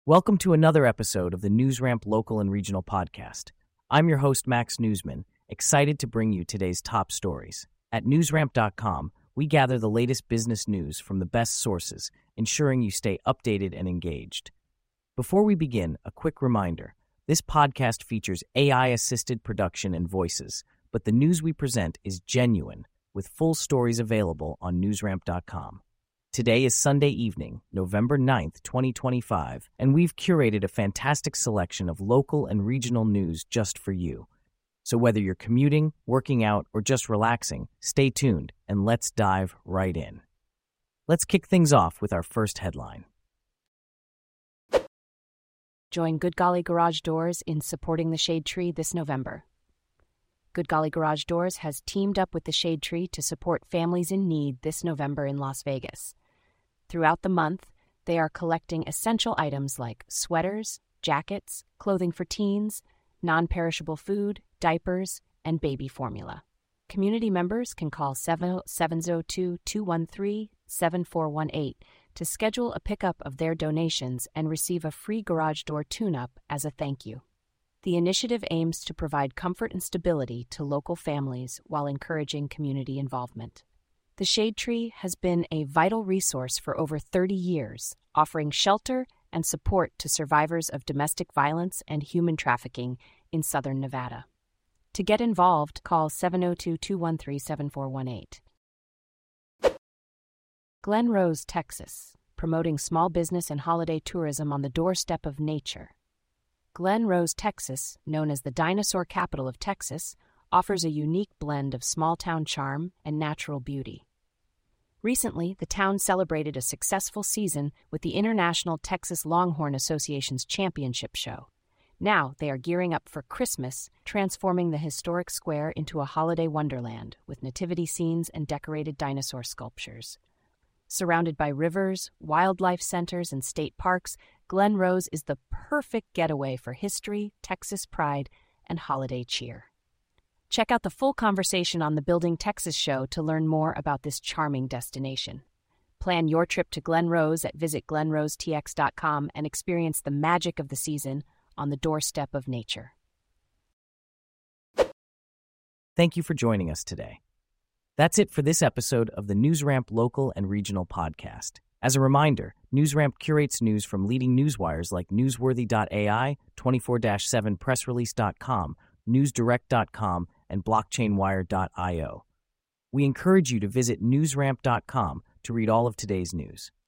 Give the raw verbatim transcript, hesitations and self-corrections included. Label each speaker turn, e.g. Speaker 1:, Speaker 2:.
Speaker 1: Welcome to another episode of the NewsRamp Local and Regional Podcast. I'm your host, Max Newsman, excited to bring you today's top stories. At newsramp dot com, we gather the latest business news from the best sources, ensuring you stay updated and engaged. Before we begin, a quick reminder. This podcast features A I-assisted production and voices, but the news we present is genuine, with full stories available on newsramp dot com. Today is Sunday evening, November ninth, twenty twenty-five, and we've curated a fantastic selection of local and regional news just for you. So whether you're commuting, working out, or just relaxing, stay tuned and let's dive right in. Let's kick things off with our first headline.
Speaker 2: Join Good Golly Garage Doors in supporting the Shade Tree this November. Good Golly Garage Doors has teamed up with the Shade Tree to support families in need this November in Las Vegas. Throughout the month, they are collecting essential items like sweaters, jackets, clothing for teens, non-perishable food, diapers, and baby formula. Community members can call seven oh two, two one three, seven four one eight to schedule a pickup of their donations and receive a free garage door tune-up as a thank you. The initiative aims to provide comfort and stability to local families while encouraging community involvement. The Shade Tree has been a vital resource for over thirty years, offering shelter and support to survivors of domestic violence and human trafficking in southern Nevada. To get involved, call seven oh two, two one three, seven four one eight. Glen Rose, Texas, promoting small business and holiday tourism on the doorstep of nature. Glen Rose, Texas, known as the dinosaur capital of Texas, offers a unique blend of small-town charm and natural beauty. Recently, the town celebrated a successful season with the International Texas Longhorn Association's championship show. Now they are gearing up for Christmas, transforming the historic square into a holiday wonderland with nativity scenes and decorated dinosaur sculptures. Surrounded by rivers, wildlife centers, and state parks, Glen Rose is the perfect getaway for history, Texas pride, and holiday cheer. Check out the full conversation on the Building Texas show to learn more about this charming destination. Plan your trip to Glen Rose at visit glen rose t x dot com and experience the magic of the season on the doorstep of nature.
Speaker 1: Thank you for joining us today. That's it for this episode of the NewsRamp Local and Regional Podcast. As a reminder, NewsRamp curates news from leading newswires like newsworthy dot a i, twenty-four seven press release dot com, news direct dot com, and blockchain wire dot io. We encourage you to visit newsramp dot com to read all of today's news.